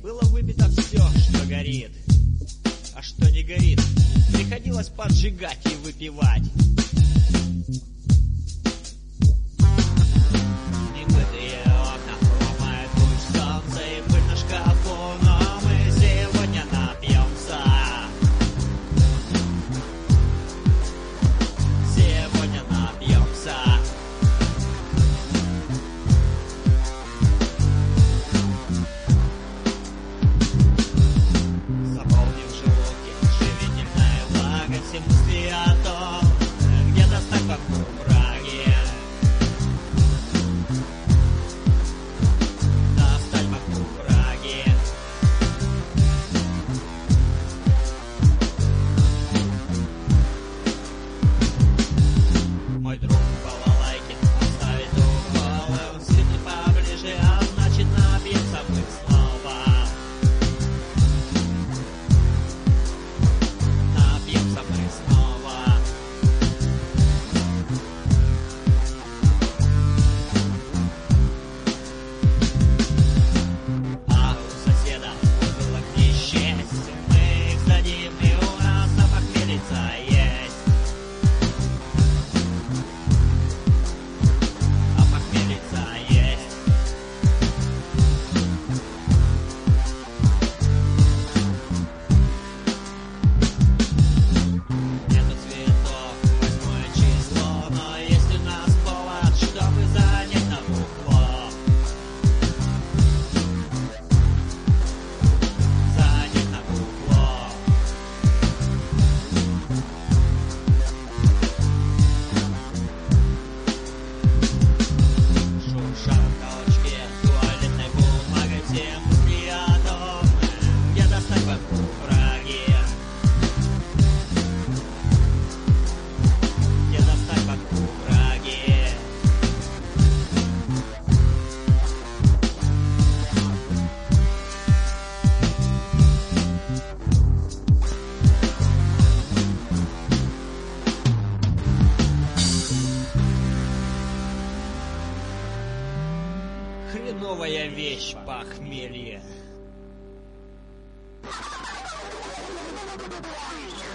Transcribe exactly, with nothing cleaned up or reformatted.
Было выбито все, что горит, а что не горит, приходилось поджигать и выпивать. Немытые окна ломают луч солнца и пыль на шкафу, но мы сегодня напьемся. Сегодня напьемся. Заполнив желудки живительной влагой все мысли о том, где достать вокруг враги. Достать вокруг враги. Мой друг балалайки оставит уколы, он сидит поближе, а значит набьется мы снова. Напьемся мы снова. А у соседа бутылок не счесть, мы их сдадим, и у нас на похмелиться есть. А похмелиться есть. Нету цветов, восьмое число, но есть у нас повод, чтобы занять на бухло. Занять на бухло. Шуршат толчки туалетной бумагой, все мысли о том, где достать вокруг враги. Где достать вокруг враги. Хреновая вещь похмелье.